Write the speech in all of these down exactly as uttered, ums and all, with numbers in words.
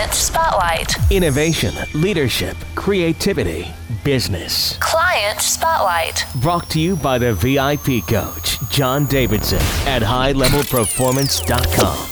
Client Spotlight. Innovation, leadership, creativity, business. Client Spotlight. Brought to you by the V I P coach, John Davidson, at high level performance dot com.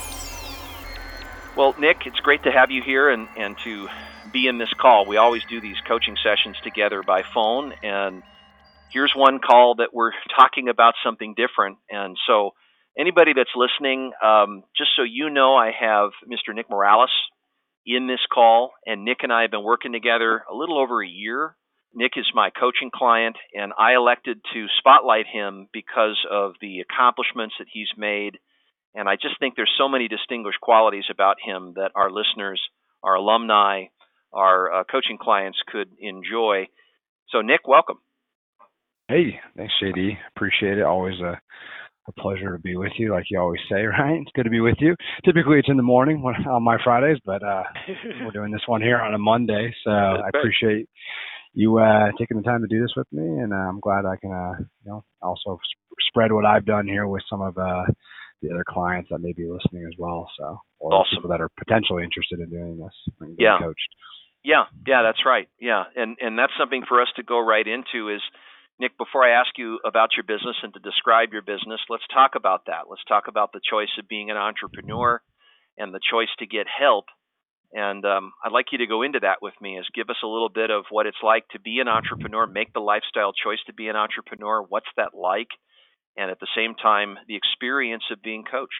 Well, Nick, it's great to have you here and, and to be in this call. We always do these coaching sessions together by phone, and here's one call that we're talking about something different. And so anybody that's listening, um, just so you know, I have Mister Nick Morales in this call, and Nick and I have been working together a little over a year. Nick is my coaching client, and I elected to spotlight him because of the accomplishments that he's made. And I just think there's so many distinguished qualities about him that our listeners, our alumni, our uh, coaching clients could enjoy. So, Nick, welcome. Hey, thanks, J D. Appreciate it. Always a, a pleasure to be with you, like you always say, right? It's good to be with you. Typically, it's in the morning when, on my Fridays, but uh, we're doing this one here on a Monday. So I appreciate you uh, taking the time to do this with me, and uh, I'm glad I can, uh, you know, also sp- spread what I've done here with some of uh, the other clients that may be listening as well. So, or awesome. People that are potentially interested in doing this and getting yeah. coached. Yeah, yeah, that's right. Yeah, and and that's something for us to go right into is, Nick, before I ask you about your business and to describe your business, let's talk about that. Let's talk about the choice of being an entrepreneur and the choice to get help. And um, I'd like you to go into that with me, is give us a little bit of what it's like to be an entrepreneur, make the lifestyle choice to be an entrepreneur. What's that like? And at the same time, the experience of being coached.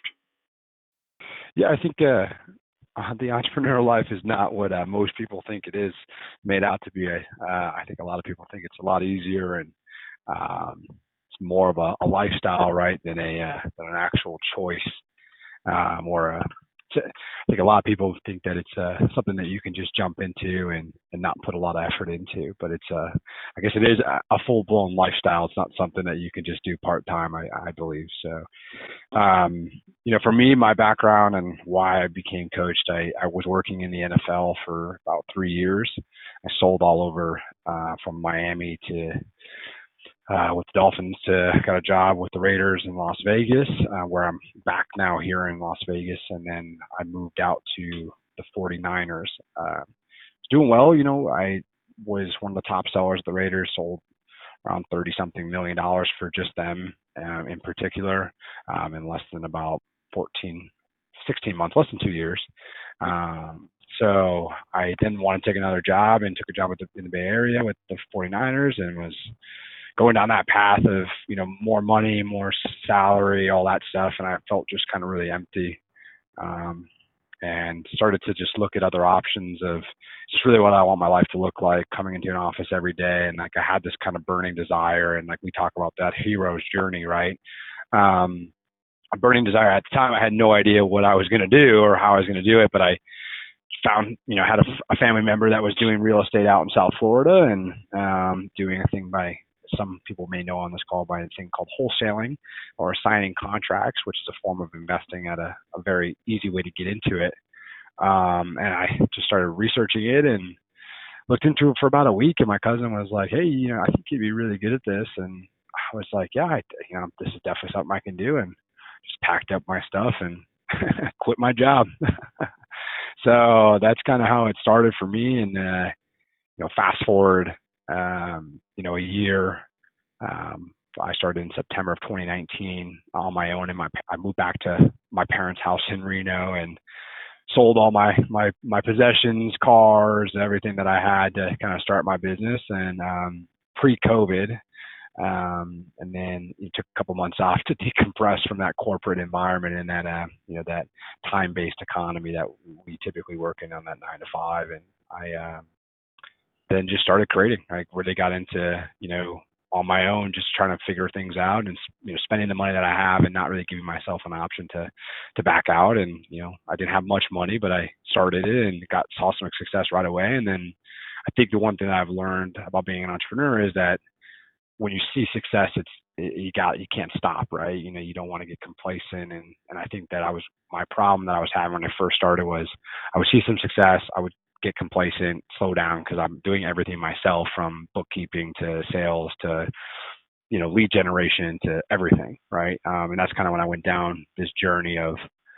Yeah, I think uh, uh, the entrepreneurial life is not what uh, most people think it is made out to be. Uh, I think a lot of people think it's a lot easier and um, it's more of a, a lifestyle, right, than a uh, than an actual choice. Um, or a, I think a lot of people think that it's uh, something that you can just jump into and, and not put a lot of effort into. But it's, uh, I guess it is a, a full-blown lifestyle. It's not something that you can just do part-time, I, I believe. So, um, you know, for me, my background and why I became coached, I, I was working in the N F L for about three years. I sold all over uh, from Miami to Uh, with the Dolphins to got a job with the Raiders in Las Vegas, uh, where I'm back now here in Las Vegas. And then I moved out to the forty-niners. Uh, doing well, you know, I was one of the top sellers at the Raiders, sold around thirty something million dollars for just them um, in particular, um, in less than about fourteen, sixteen months, less than two years. Um, so I didn't want to take another job and took a job with the, in the Bay Area with the forty-niners and was going down that path of, you know, more money, more salary, all that stuff. And I felt just kind of really empty, um, and started to just look at other options of just really what I want my life to look like, coming into an office every day. And like, I had this kind of burning desire. And like, we talk about that hero's journey, right? Um, a burning desire at the time, I had no idea what I was going to do or how I was going to do it, but I found, you know, had a, a family member that was doing real estate out in South Florida and, um, doing a thing by, some people may know on this call by a thing called wholesaling or signing contracts, which is a form of investing at a, a very easy way to get into it. Um, and I just started researching it and looked into it for about a week. And my cousin was like, hey, you know, I think you'd be really good at this. And I was like, yeah, I, you know, this is definitely something I can do. And just packed up my stuff and quit my job. So that's kind of how it started for me. And, uh, you know, fast forward, Um, you know, a year, um, I started in September of twenty nineteen on my own, and my I moved back to my parents' house in Reno and sold all my my my possessions, cars, and everything that I had to kind of start my business. And um, pre-COVID, um, and then it took a couple months off to decompress from that corporate environment and that uh, you know, that time-based economy that we typically work in on that nine to five. And I um, then just started creating, like really got into, you know, on my own, just trying to figure things out and, you know, spending the money that I have and not really giving myself an option to, to back out. And, you know, I didn't have much money, but I started it and got saw some success right away. And then I think the one thing that I've learned about being an entrepreneur is that when you see success, it's, you got, you can't stop, right? You know, you don't want to get complacent. And, and I think that I was, my problem that I was having when I first started was I would see some success. I would get complacent, slow down, because I'm doing everything myself, from bookkeeping to sales to, you know, lead generation to everything, right? Um, and that's kind of when I went down this journey of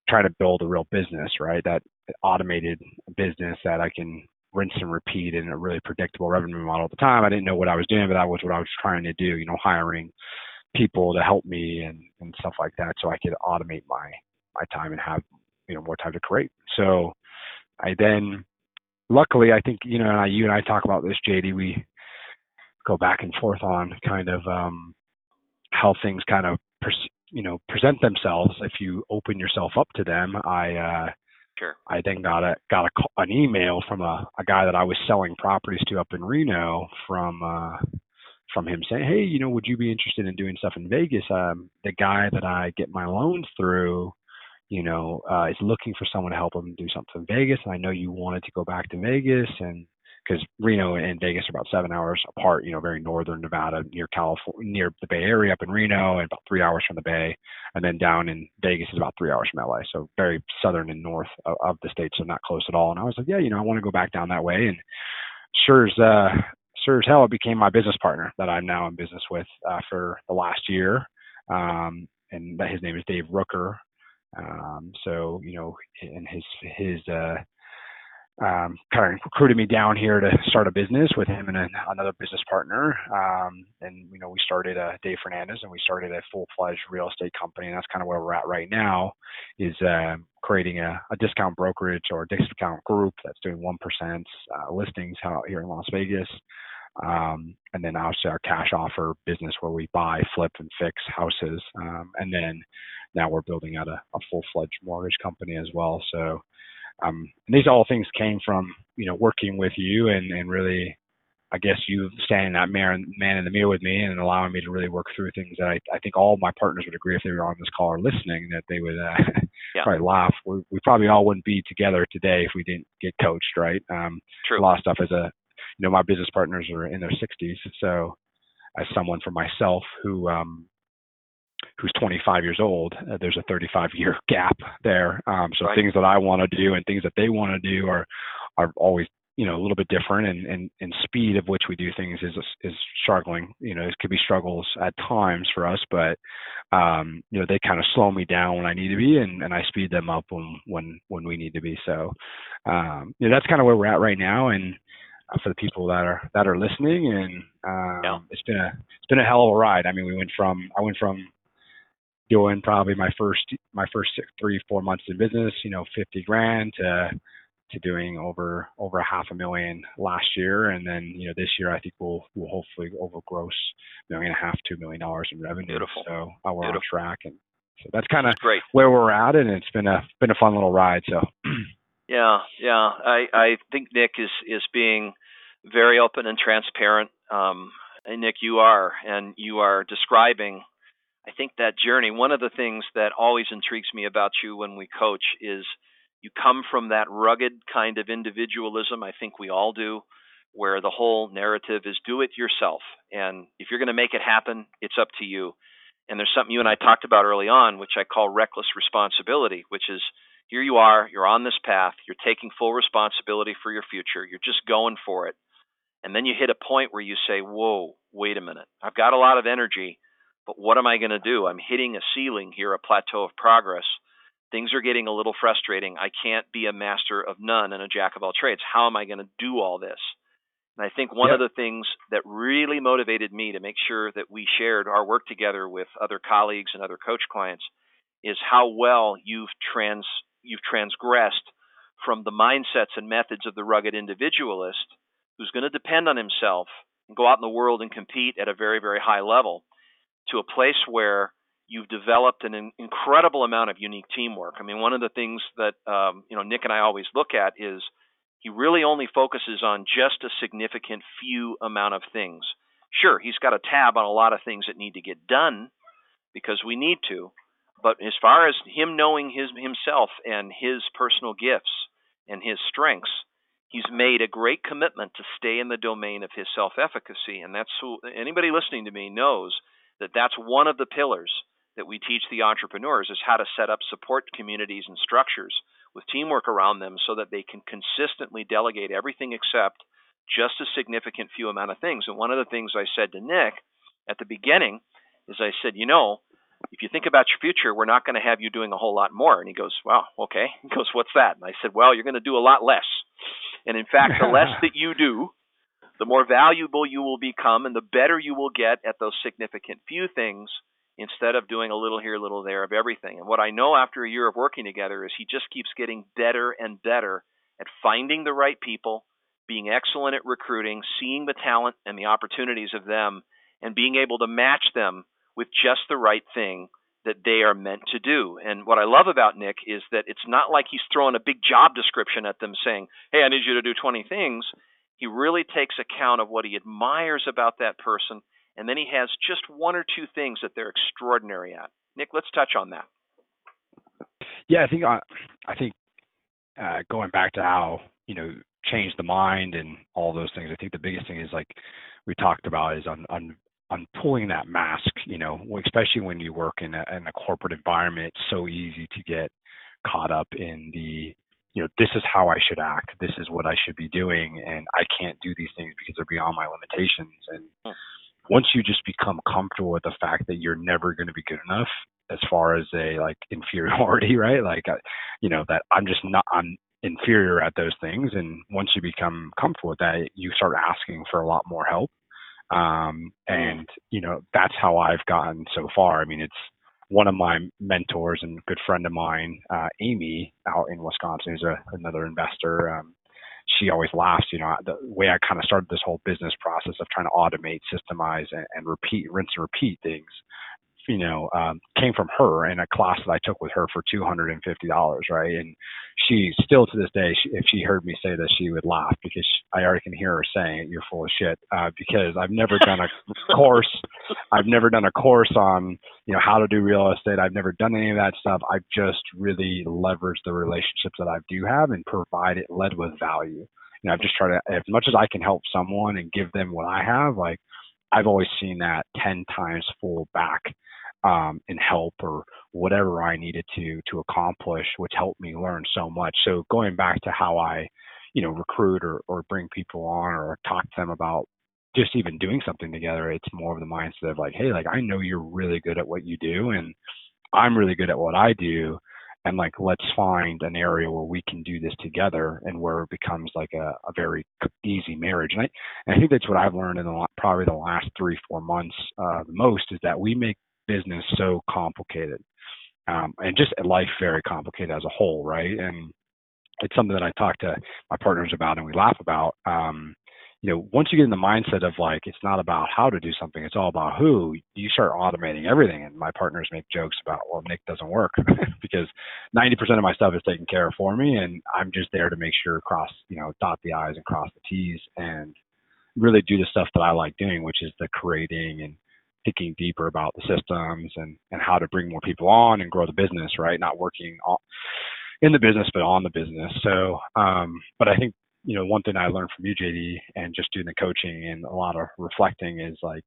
trying to build a real business, right? That automated business that I can rinse and repeat in a really predictable revenue model. At the time, I didn't know what I was doing, but that was what I was trying to do, you know, hiring people to help me and, and stuff like that so I could automate my, my time and have, you know, more time to create. So I then, luckily, I think, you know, and I, you and I talk about this, J D, we go back and forth on kind of um, how things kind of, pers- you know, present themselves if you open yourself up to them. I, uh, Sure. I then got a got a, an email from a, a guy that I was selling properties to up in Reno from uh, from him saying, hey, you know, would you be interested in doing stuff in Vegas? Um, the guy that I get my loans through, you know, uh, is looking for someone to help him do something in Vegas. And I know you wanted to go back to Vegas, and because Reno and Vegas are about seven hours apart, you know, very northern Nevada, near California, near the Bay Area up in Reno, and about three hours from the Bay. And then down in Vegas is about three hours from L A. So very southern and north of, of the state, so not close at all. And I was like, yeah, you know, I want to go back down that way. And sure as, uh, sure as hell, it became my business partner that I'm now in business with uh, for the last year. Um, and his name is Dave Rooker. Um, so, you know, and his, his, uh, um, kind of recruited me down here to start a business with him and an, another business partner. Um, and, you know, we started uh, Dave Fernandez, and we started a full-fledged real estate company. And that's kind of where we're at right now, is uh, creating a, a discount brokerage or a discount group that's doing one percent uh, listings out here in Las Vegas. Um, and then obviously our cash offer business where we buy, flip, and fix houses. Um, and then now we're building out a, a full-fledged mortgage company as well. So, Um, and these all things came from, you know, working with you and, and really, I guess, you standing that man, man in the mirror with me and allowing me to really work through things that I, I think all my partners would agree if they were on this call or listening, that they would uh, yeah. probably laugh. We, we probably all wouldn't be together today if we didn't get coached, right? Um, True. A lot of stuff as a, you know, my business partners are in their sixties. So as someone for myself who, um, who's twenty-five years old, uh, there's a thirty-five year gap there. Um, so right. things that I want to do and things that they want to do are, are always, you know, a little bit different, and, and, and speed of which we do things is, is struggling. You know, it could be struggles at times for us, but, um, you know, they kind of slow me down when I need to be, and, and I speed them up when, when, when we need to be. So, um, you know, that's kind of where we're at right now. And, uh, for the people that are, that are listening, and, um, yeah. it's been a, it's been a hell of a ride. I mean, we went from, I went from, doing probably my first my first six, three four months in business, you know, fifty grand to to doing over over a half a million last year, and then you know this year I think we'll we'll hopefully overgross a million and a half two million dollars in revenue. Beautiful. So uh, we're Beautiful. on track, and so that's kind of great where we're at, and it's been a been a fun little ride. So yeah, yeah, I I think Nick is is being very open and transparent. Um, and Nick, you are, and you are describing, I think, that journey. One of the things that always intrigues me about you when we coach is you come from that rugged kind of individualism. I think we all do, where the whole narrative is do it yourself. And if you're going to make it happen, it's up to you. And there's something you and I talked about early on, which I call reckless responsibility, which is here you are, you're on this path, you're taking full responsibility for your future, you're just going for it. And then you hit a point where you say, whoa, wait a minute, I've got a lot of energy, but what am I going to do? I'm hitting a ceiling here, a plateau of progress. Things are getting a little frustrating. I can't be a master of none and a jack of all trades. How am I going to do all this? And I think one yeah. of the things that really motivated me to make sure that we shared our work together with other colleagues and other coach clients is how well you've trans you've transgressed from the mindsets and methods of the rugged individualist who's going to depend on himself and go out in the world and compete at a very, very high level, to a place where you've developed an incredible amount of unique teamwork. I mean, one of the things that um, you know Nick and I always look at is he really only focuses on just a significant few amount of things. Sure, he's got a tab on a lot of things that need to get done because we need to, but as far as him knowing his himself and his personal gifts and his strengths, he's made a great commitment to stay in the domain of his self-efficacy. And that's who, anybody listening to me knows that that's one of the pillars that we teach the entrepreneurs, is how to set up support communities and structures with teamwork around them so that they can consistently delegate everything except just a significant few amount of things. And one of the things I said to Nick at the beginning is I said, you know, if you think about your future, we're not going to have you doing a whole lot more. And he goes, wow, okay. He goes, what's that? And I said, well, you're going to do a lot less. And in fact, the less that you do, the more valuable you will become and the better you will get at those significant few things instead of doing a little here, a little there of everything. And what I know after a year of working together is he just keeps getting better and better at finding the right people, being excellent at recruiting, seeing the talent and the opportunities of them, and being able to match them with just the right thing that they are meant to do. And what I love about Nick is that it's not like he's throwing a big job description at them saying, hey, I need you to do twenty things. He really takes account of what he admires about that person, and then he has just one or two things that they're extraordinary at. Nick, let's touch on that. Yeah, I think I, I think uh, going back to how, you know, change the mind and all those things, I think the biggest thing is, like we talked about, is on on on pulling that mask, you know, especially when you work in a, in a corporate environment. It's so easy to get caught up in the, you know, this is how I should act, this is what I should be doing, and I can't do these things because they're beyond my limitations. And once you just become comfortable with the fact that you're never going to be good enough as far as a like inferiority, right? Like, uh, you know, that I'm just not, I'm inferior at those things. And once you become comfortable with that, you start asking for a lot more help. Um, and, you know, that's how I've gotten so far. I mean, it's one of my mentors and good friend of mine, uh, Amy out in Wisconsin, is a, another investor. Um, she always laughs, you know, the way I kind of started this whole business process of trying to automate, systemize, and, and repeat, rinse and repeat things, you know, um, came from her in a class that I took with her for two hundred fifty dollars, right? And she still to this day, she, if she heard me say this, she would laugh, because she, I already can hear her saying, you're full of shit, uh, because I've never done a course. I've never done a course on, you know, how to do real estate. I've never done any of that stuff. I've just really leveraged the relationships that I do have and provided, led with value. You know, I've just tried to, as much as I can help someone and give them what I have, like I've always seen that ten times full back um, in help or whatever I needed to, to accomplish, which helped me learn so much. So going back to how I, you know, recruit or, or bring people on or talk to them about just even doing something together, it's more of the mindset of like, hey, like, I know you're really good at what you do and I'm really good at what I do. And like, let's find an area where we can do this together and where it becomes like a, a very easy marriage. And I, and I think that's what I've learned in the, probably the last three, four months uh, the most, is that we make business so complicated um, and just life very complicated as a whole, right? And it's something that I talk to my partners about and we laugh about. Um, you know, once you get in the mindset of like, it's not about how to do something, it's all about who, you start automating everything. And my partners make jokes about, well, Nick doesn't work because ninety percent of my stuff is taken care of for me. And I'm just there to make sure cross, you know, dot the I's and cross the T's and really do the stuff that I like doing, which is the creating and thinking deeper about the systems and, and how to bring more people on and grow the business, right? Not working on, in the business, but on the business. So, um, but I think, you know, one thing I learned from you, J D, and just doing the coaching and a lot of reflecting is like,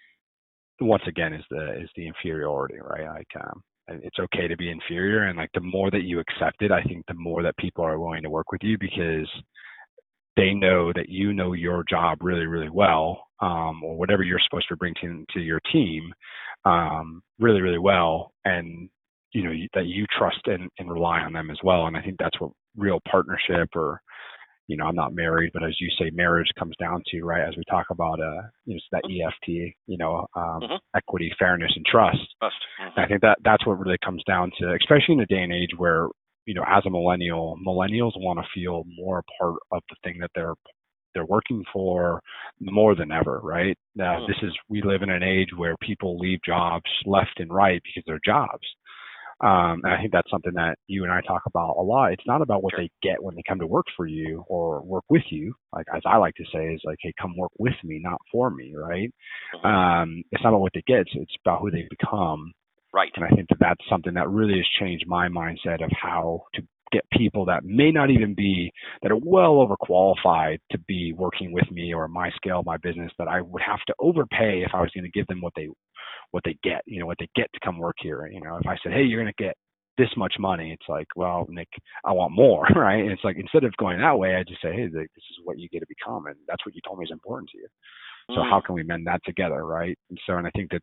once again, is the, is the inferiority, right? Like, um, it's okay to be inferior. And like, the more that you accept it, I think the more that people are willing to work with you because they know that you know your job really, really well, um, or whatever you're supposed to bring to, to your team, um, really, really well. And, you know, that you trust and, and rely on them as well. And I think that's what real partnership or, you know, I'm not married, but as you say, marriage comes down to, right, as we talk about, uh, you know, it's that E F T, you know, um, mm-hmm. equity, fairness, and trust. trust. Mm-hmm. And I think that that's what really comes down to, especially in a day and age where, you know, as a millennial, millennials want to feel more a part of the thing that they're they're working for more than ever, right? Now, mm-hmm. this is, we live in an age where people leave jobs left and right because they're jobs. Um, and I think that's something that you and I talk about a lot. It's not about what sure. they get when they come to work for you or work with you. Like, as I like to say, is like, hey, come work with me, not for me, right? Mm-hmm. Um, it's not about what they get. It's, it's about who they become. Right. And I think that that's something that really has changed my mindset of how to get people that may not even be, that are well overqualified to be working with me or my scale, my business, that I would have to overpay if I was going to give them what they what they get, you know, what they get to come work here. You know, if I said, hey, you're going to get this much money, it's like, well, Nick, I want more, right? And it's like, instead of going that way, I just say, hey, this is what you get to become. And that's what you told me is important to you. So mm. how can we mend that together, right? And so, and I think that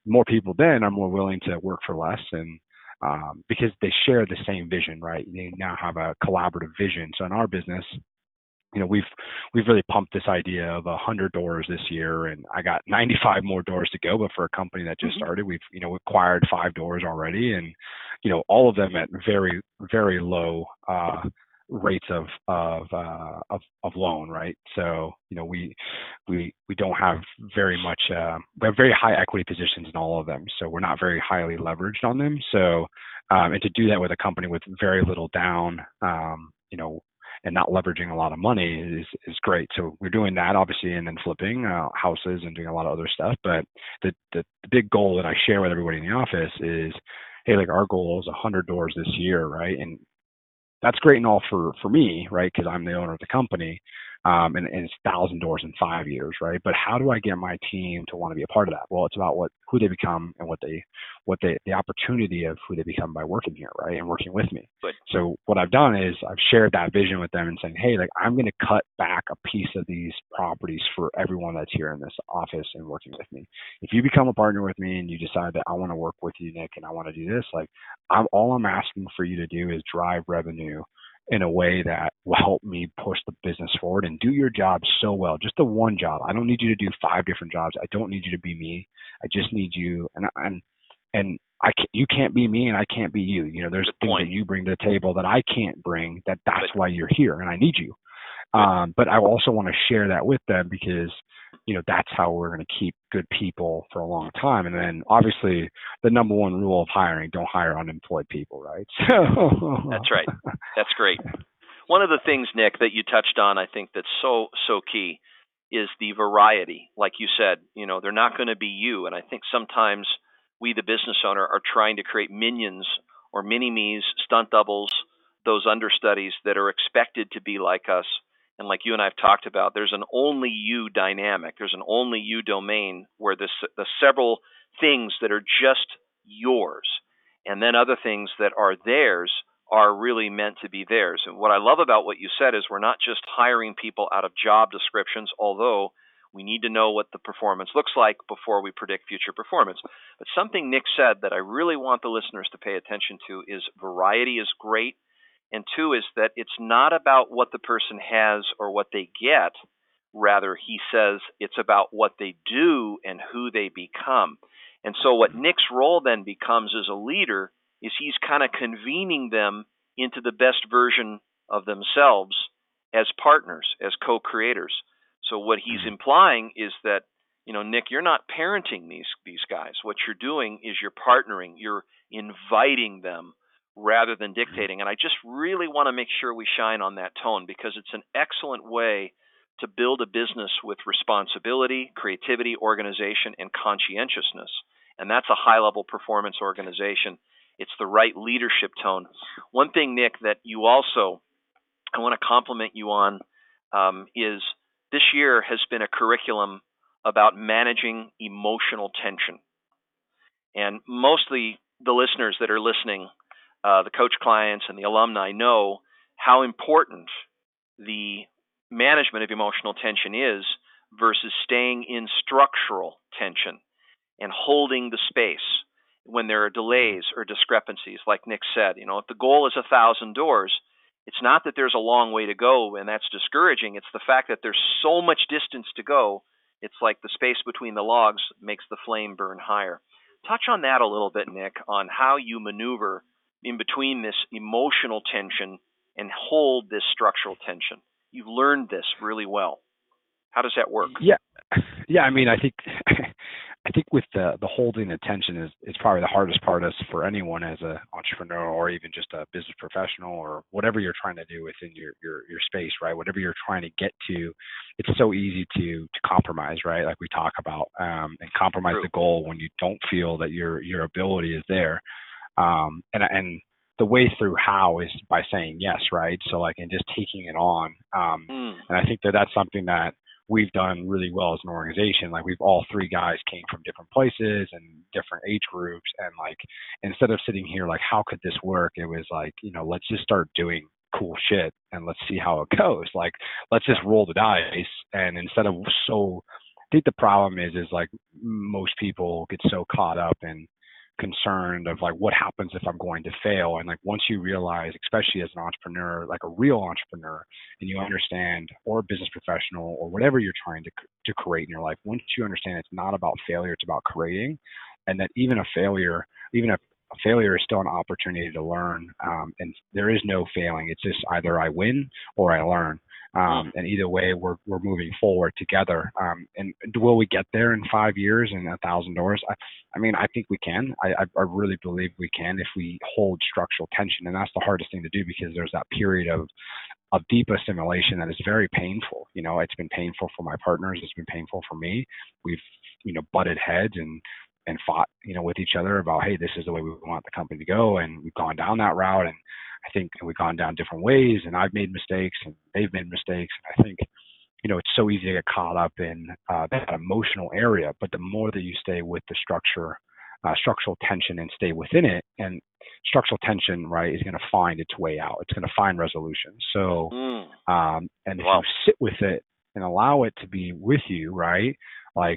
more people then are more willing to work for less, and um, because they share the same vision, right? They now have a collaborative vision. So in our business, you know, we've we've really pumped this idea of a hundred doors this year, and I got ninety-five more doors to go. But for a company that just started, we've you know acquired five doors already, and you know all of them at very very low uh, rates of of, uh, of of loan, right? So you know we we we don't have very much. Uh, we have very high equity positions in all of them, so we're not very highly leveraged on them. So um, and to do that with a company with very little down, um, you know. and not leveraging a lot of money is is great. So we're doing that obviously, and then flipping uh, houses and doing a lot of other stuff. But the, the the big goal that I share with everybody in the office is, hey, like our goal is one hundred doors this year, right? And that's great and all for for me, right? Because I'm the owner of the company, um, and, and it's one thousand doors in five years, right? But how do I get my team to want to be a part of that? Well, it's about what who they become and what they what they the opportunity of who they become by working here, right? And working with me. Good. So what I've done is I've shared that vision with them and saying, hey, like I'm going to cut back a piece of these properties for everyone that's here in this office and working with me. If you become a partner with me and you decide that I want to work with you, Nick, and I want to do this, like I'm all I'm asking for you to do is drive revenue in a way that will help me push the business forward and do your job so well. Just the one job. I don't need you to do five different jobs. I don't need you to be me. I just need you. And and and I can't, you can't be me, and I can't be you. You know, there's Good things point. that you bring to the table that I can't bring. That that's Good. why you're here, and I need you. Um, but I also want to share that with them because, you know, that's how we're going to keep good people for a long time. And then obviously the number one rule of hiring, don't hire unemployed people, right? So That's right. That's great. One of the things, Nick, that you touched on, I think that's so, so key is the variety. Like you said, you know, they're not going to be you. And I think sometimes we, the business owner, are trying to create minions or mini-me's, stunt doubles, those understudies that are expected to be like us. And like you and I have talked about, there's an only you dynamic. There's an only you domain where the, the several things that are just yours, and then other things that are theirs are really meant to be theirs. And what I love about what you said is we're not just hiring people out of job descriptions, although we need to know what the performance looks like before we predict future performance. But something Nick said that I really want the listeners to pay attention to is variety is great. And two is that it's not about what the person has or what they get. Rather, he says it's about what they do and who they become. And so what Nick's role then becomes as a leader is he's kind of convening them into the best version of themselves as partners, as co-creators. So what he's implying is that, you know, Nick, you're not parenting these these guys. What you're doing is you're partnering. You're inviting them rather than dictating. And I just really want to make sure we shine on that tone because it's an excellent way to build a business with responsibility, creativity, organization, and conscientiousness. And that's a high-level performance organization. It's the right leadership tone. One thing, Nick, that you also, I want to compliment you on um, is this year has been a curriculum about managing emotional tension. And mostly the listeners that are listening, uh, the coach clients and the alumni know how important the management of emotional tension is versus staying in structural tension and holding the space when there are delays or discrepancies. Like Nick said, you know, if the goal is a thousand doors, it's not that there's a long way to go and that's discouraging. It's the fact that there's so much distance to go. It's like the space between the logs makes the flame burn higher. Touch on that a little bit, Nick, on how you maneuver in between this emotional tension and hold this structural tension. You've learned this really well. How does that work? Yeah, yeah. I mean, I think, I think with the the holding attention is is probably the hardest part is for anyone as an entrepreneur or even just a business professional or whatever you're trying to do within your your your space, right? Whatever you're trying to get to, it's so easy to to compromise, right? Like we talk about, um, and compromise True. the goal when you don't feel that your your ability is there, um, and and. The way through how is by saying yes, right? So like, and just taking it on. Um, Mm. and I think that that's something that we've done really well as an organization. Like we've all three guys came from different places and different age groups. And like, instead of sitting here, like, how could this work? It was like, you know, let's just start doing cool shit and let's see how it goes. Like, let's just roll the dice. And instead of so think the problem is, is like most people get so caught up in concerned of like what happens if I'm going to fail. And like once you realize, especially as an entrepreneur, like a real entrepreneur, and you understand, or a business professional, or whatever you're trying to to create in your life, once you understand it's not about failure, it's about creating, and that even a failure, even a, a failure is still an opportunity to learn. Um, and there is no failing. It's just either I win or I learn. Um, and either way, we're we're moving forward together. Um, and will we get there in five years and a thousand doors? I, I mean, I think we can. I, I I really believe we can if we hold structural tension, and that's the hardest thing to do because there's that period of of deep assimilation that is very painful. You know, it's been painful for my partners. It's been painful for me. We've you know butted heads and and fought you know with each other about, hey, this is the way we want the company to go, and we've gone down that route. And I think we've gone down different ways, and I've made mistakes and they've made mistakes. And I think, you know, it's so easy to get caught up in uh, that emotional area, but the more that you stay with the structure, uh, structural tension and stay within it, and structural tension, right, is going to find its way out. It's going to find resolution. So, Mm. um, and if Wow. you sit with it and allow it to be with you, right, like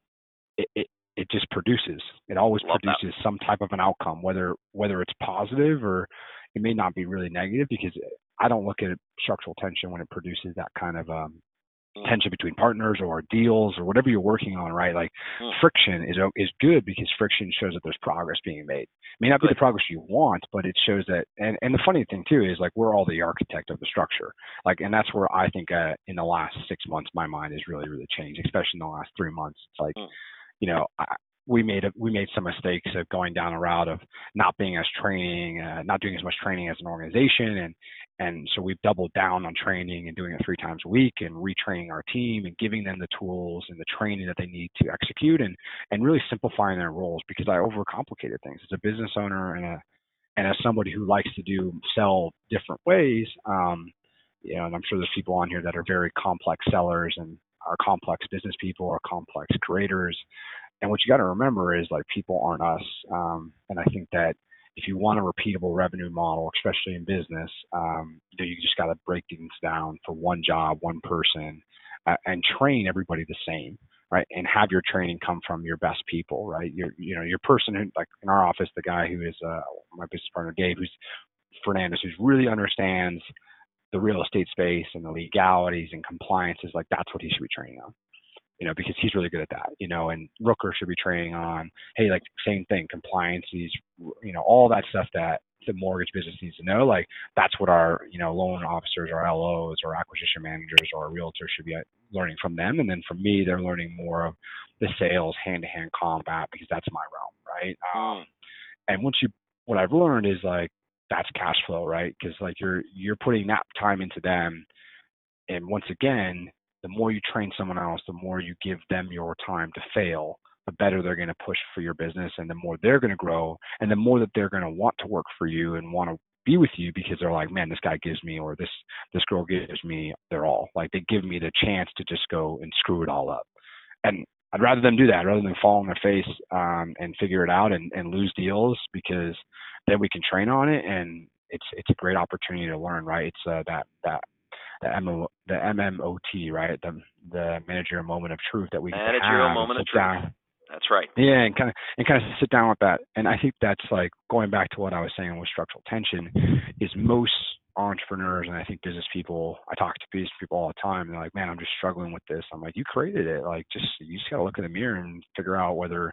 it, it, it just produces, it always Love that. produces some type of an outcome, whether, whether it's positive or it may not be really negative, because I don't look at structural tension when it produces that kind of um, Mm. tension between partners or deals or whatever you're working on, right? Like Mm. friction is is good because friction shows that there's progress being made. It may not be Good. the progress you want, but it shows that. And, and the funny thing too is like we're all the architect of the structure. Like, and that's where I think uh, in the last six months my mind has really really changed, especially in the last three months. It's like, Mm. you know, I, we made a, we made some mistakes of going down a route of not being as training, uh, not doing as much training as an organization, and and so we've doubled down on training and doing it three times a week and retraining our team and giving them the tools and the training that they need to execute, and and really simplifying their roles, because I overcomplicated things as a business owner and a and as somebody who likes to do sell different ways. Um, you know, and I'm sure there's people on here that are very complex sellers and are complex business people or complex creators. And what you got to remember is like people aren't us. Um, and I think that if you want a repeatable revenue model, especially in business, um, you know, you just got to break things down for one job, one person, uh, and train everybody the same, right? And have your training come from your best people, right? Your, you know, your person who, like in our office, the guy who is uh, my business partner, Gabe, who's Fernandez, who really understands the real estate space and the legalities and compliances, like that's what he should be training on. You know, because he's really good at that, you know, and Rooker should be training on, hey, like same thing, compliances, you know, all that stuff that the mortgage business needs to know. Like that's what our, you know, loan officers or L Os or acquisition managers or realtors should be learning from them. And then for me, they're learning more of the sales hand-to-hand combat, because that's my realm, right? Mm. Um, and once you, what I've learned is like, that's cash flow, right? Because like you're, you're putting that time into them. And once again, the more you train someone else, the more you give them your time to fail, the better they're going to push for your business, and the more they're going to grow, and the more that they're going to want to work for you and want to be with you, because they're like, man, this guy gives me, or this this girl gives me their all. Like they give me the chance to just go and screw it all up. And I'd rather them do that rather than fall on their face um, and figure it out and, and lose deals, because then we can train on it, and it's it's a great opportunity to learn, right? It's uh, that that the M O, the M M O T, right? The the managerial moment of truth that we get to Managerial have moment and of sit truth. down. That's right. Yeah, and kind of and kind of sit down with that. And I think that's like going back to what I was saying with structural tension, is most entrepreneurs and I think business people, I talk to business people all the time, and they're like, man, I'm just struggling with this. I'm like, you created it. Like, just you just gotta look in the mirror and figure out whether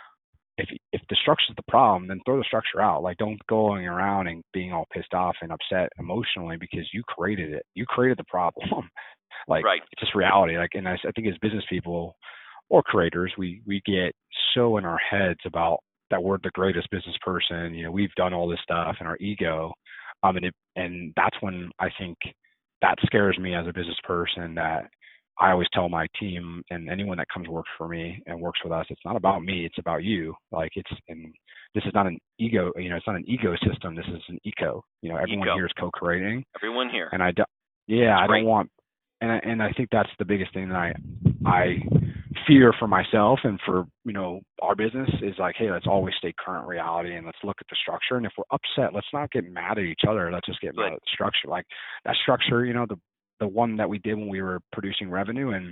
if if the structure's the problem, then throw the structure out. Like, don't going around and being all pissed off and upset emotionally because you created it. You created the problem. Like, Right. it's just reality. Like, and I, I think as business people or creators, we we get so in our heads about that we're the greatest business person. You know, we've done all this stuff, and our ego. Um, and it, and that's when I think that scares me as a business person, that I always tell my team and anyone that comes work for me and works with us, it's not about me, it's about you. Like, it's, and this is not an ego, you know, it's not an ego system. This is an eco, you know, everyone Eco. here is co-creating. Everyone here. And I, do, yeah, That's I great. don't want, and I, and I think that's the biggest thing that I, I fear for myself and for, you know, our business is like, hey, let's always stay current reality and let's look at the structure. And if we're upset, let's not get mad at each other. Let's just get Good. mad at the structure. Like that structure, you know, the, the one that we did when we were producing revenue, and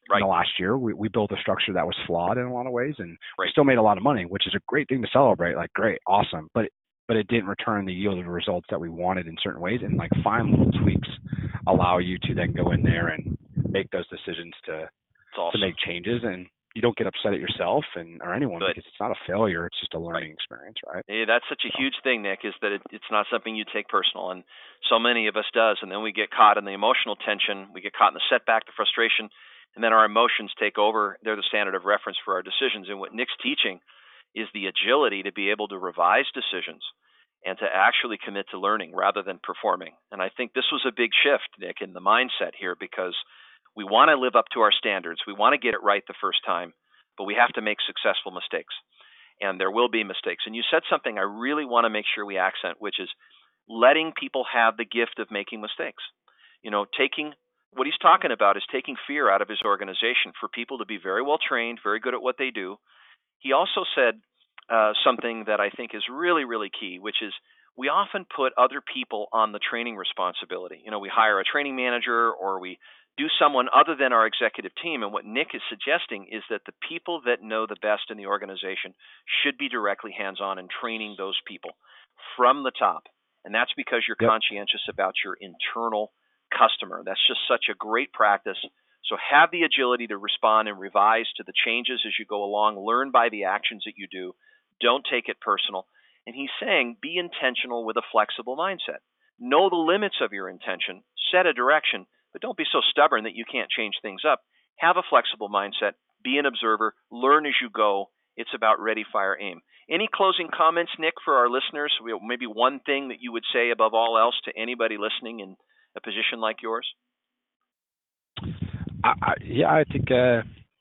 Right. in the last year. We, we built a structure that was flawed in a lot of ways, and Right. we still made a lot of money, which is a great thing to celebrate. Like, great, awesome. But but it didn't return the yielded results that we wanted in certain ways. And like fine little tweaks allow you to then go in there and make those decisions to awesome. to make changes, and you don't get upset at yourself and or anyone Good. because it's not a failure. It's just a learning Right. experience, right? Yeah, that's such a So. huge thing, Nick, is that it, it's not something you take personal, and so many of us does, and then we get caught in the emotional tension, we get caught in the setback, the frustration, and then our emotions take over. They're the standard of reference for our decisions, and what Nick's teaching is the agility to be able to revise decisions and to actually commit to learning rather than performing. And I think this was a big shift, Nick, in the mindset here, because we want to live up to our standards. We want to get it right the first time, but we have to make successful mistakes. And there will be mistakes. And you said something I really want to make sure we accent, which is letting people have the gift of making mistakes. You know, taking what he's talking about is taking fear out of his organization for people to be very well trained, very good at what they do. He also said uh, something that I think is really, really key, which is we often put other people on the training responsibility. You know, we hire a training manager or we do someone other than our executive team. And what Nick is suggesting is that the people that know the best in the organization should be directly hands-on in training those people from the top. And that's because you're Yep. conscientious about your internal customer. That's just such a great practice. So have the agility to respond and revise to the changes as you go along. Learn by the actions that you do. Don't take it personal. And he's saying be intentional with a flexible mindset. Know the limits of your intention. Set a direction. But don't be so stubborn that you can't change things up. Have a flexible mindset. Be an observer. Learn as you go. It's about ready, fire, aim. Any closing comments, Nick, for our listeners? Maybe one thing that you would say above all else to anybody listening in a position like yours? I, I, yeah, I think uh,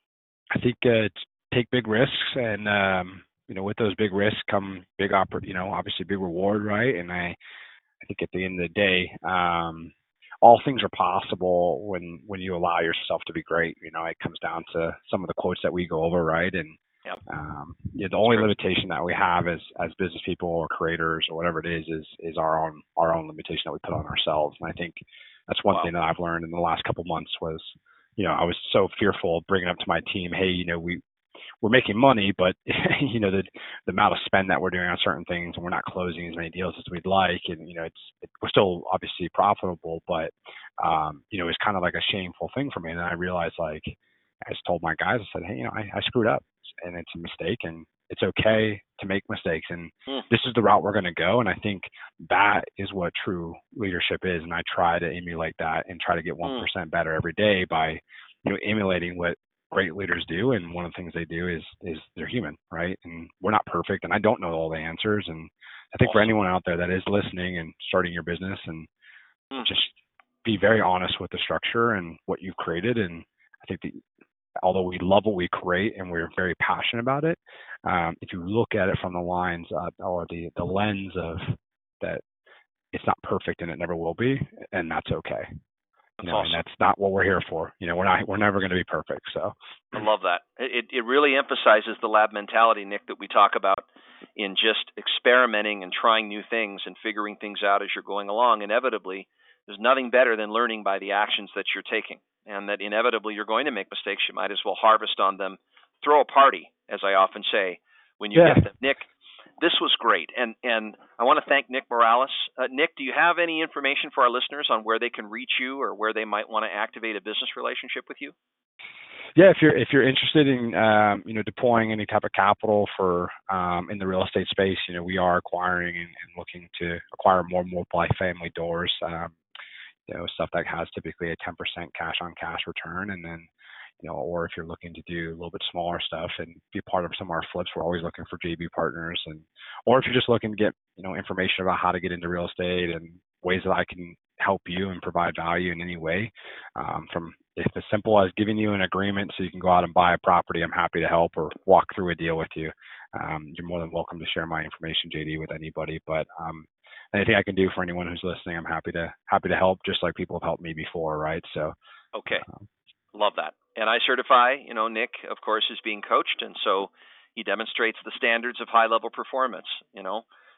I think uh, take big risks, and um, you know, with those big risks come big oppor- you know, obviously big reward, right? And I, I think at the end of the day, um, all things are possible when when you allow yourself to be great. You know, it comes down to some of the quotes that we go over, right? And Yep. um, yeah, the only limitation that we have as as business people or creators or whatever it is is is our own our own limitation that we put on ourselves. And I think that's one Wow. thing that I've learned in the last couple months was, you know, I was so fearful of bringing up to my team, hey, you know, we we're making money, but you know, the the amount of spend that we're doing on certain things, and we're not closing as many deals as we'd like, and you know, it's it, we're still obviously profitable, but um, you know, it's kind of like a shameful thing for me. And then I realized, like, I just told my guys, I said, hey, you know, I, I screwed up, and it's a mistake, and it's okay to make mistakes, and Mm. this is the route we're going to go. And I think that is what true leadership is, and I try to emulate that and try to get one percent better every day by, you know, emulating what great leaders do. And one of the things they do is is they're human, right? And we're not perfect, and I don't know all the answers. And I think for Awesome. anyone out there that is listening and starting your business, and Mm. just be very honest with the structure and what you've created. And I think that although we love what we create and we're very passionate about it, um, if you look at it from the lines of, or the the lens of that it's not perfect and it never will be, and that's okay. That's You know, awesome. and that's not what we're here for. You know, we're not we're never going to be perfect. So I love that. It it really emphasizes the lab mentality, Nick, that we talk about in just experimenting and trying new things and figuring things out as you're going along. Inevitably, there's nothing better than learning by the actions that you're taking, and that inevitably you're going to make mistakes. You might as well harvest on them. Throw a party, as I often say, when you Yeah. get them. Nick, this was great, and and I want to thank Nick Morales. Uh, Nick, do you have any information for our listeners on where they can reach you or where they might want to activate a business relationship with you? Yeah, if you're if you're interested in um, you know, deploying any type of capital for um, in the real estate space, you know, we are acquiring and, and looking to acquire more multi-family doors. Um, you know, stuff that has typically a ten percent cash on cash return, and then, you know, or if you're looking to do a little bit smaller stuff and be part of some of our flips, we're always looking for J V partners. And or if you're just looking to get, you know, information about how to get into real estate and ways that I can help you and provide value in any way, um, from if as simple as giving you an agreement so you can go out and buy a property, I'm happy to help, or walk through a deal with you. Um, you're more than welcome to share my information, J D, with anybody. But um, anything I can do for anyone who's listening, I'm happy to happy to help, just like people have helped me before, right? So, Okay. um, Love that. And I certify, you know, Nick, of course, is being coached, and so he demonstrates the standards of high-level performance, you know.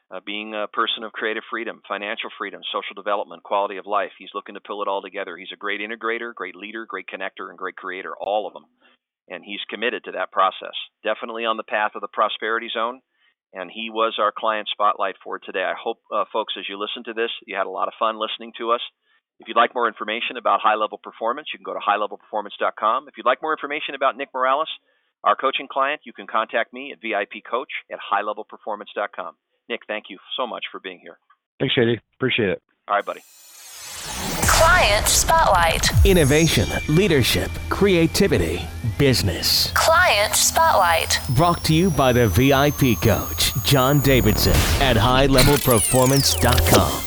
uh, being a person of creative freedom, financial freedom, social development, quality of life. He's looking to pull it all together. He's a great integrator, great leader, great connector, and great creator, all of them. And he's committed to that process. Definitely on the path of the prosperity zone. And he was our client spotlight for today. I hope, uh, folks, as you listen to this, you had a lot of fun listening to us. If you'd like more information about high-level performance, you can go to high level performance dot com. If you'd like more information about Nick Morales, our coaching client, you can contact me at V I P coach at high level performance dot com. Nick, thank you so much for being here. Thanks, Shady. Appreciate it. All right, buddy. Client Spotlight. Innovation, leadership, creativity, business. Client Spotlight. Brought to you by the V I P coach, John Davidson at high level performance dot com.